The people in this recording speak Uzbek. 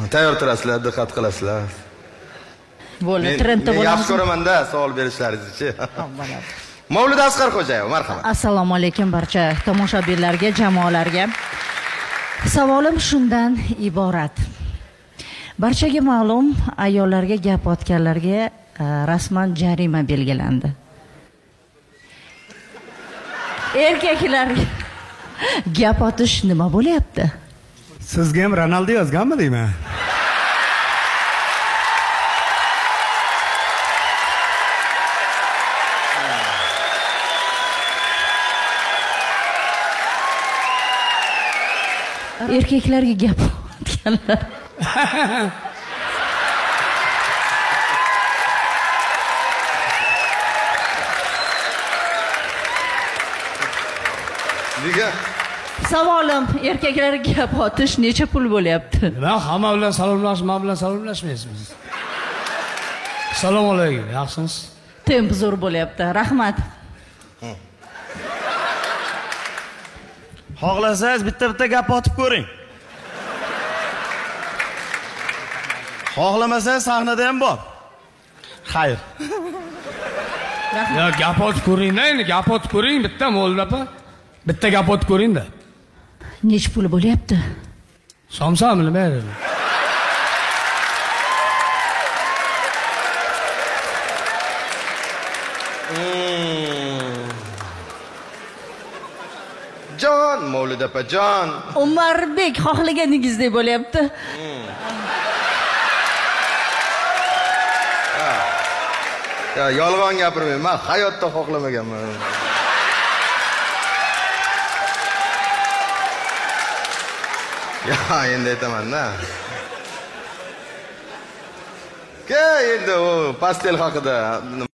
Tayyor turasizlar, diqqat qilasizlar. Bo'ldi, trendda bo'lamiz. bo'lamiz. Yaxshi ko'raman-da savol berishlaringizni-chi. Mavlud Asqar Xo'jayev, marhamat. Assalomu alaykum barcha tomoshabinlarga, jamoalarga. Savolim shundan iborat. Barchaga ma'lum, ayollarga gap otganlarga rasman jarima belgilandi. Erkaklarga gap otish nima bo'lyapti? Sizga ham Ronaldo yozganmi deyman? Erkaklarga gap otganlar. Nega? Savolim, erkaklarga gap otish necha pul bo'lyapti? Nima, hamma bilan salomlashib, men bilan salomlashmaysizmi? Assalomu alaykum, yaxshimisiz? Temp zo'r bo'lyapti. Rahmat. Xohlasangiz bitta gap otib ko'ring. Xohlamasangiz sahnada ham bor. Xayr. Ya gap otib ko'ring-da, endi gap otib ko'ring, bitta Mavlud opa. Bitta gap otib ko'ring-da. Necha pul bo'lyapti? Somsami nima edi? Jon, Mavlud opa, jon. Umarbek xohlaganingizdek bo'lyapti. Ya, yolg'on gapirmang. Men hayotda xohlamaganman. Ya, endi aytaman-da. Ke, endi u pastel haqida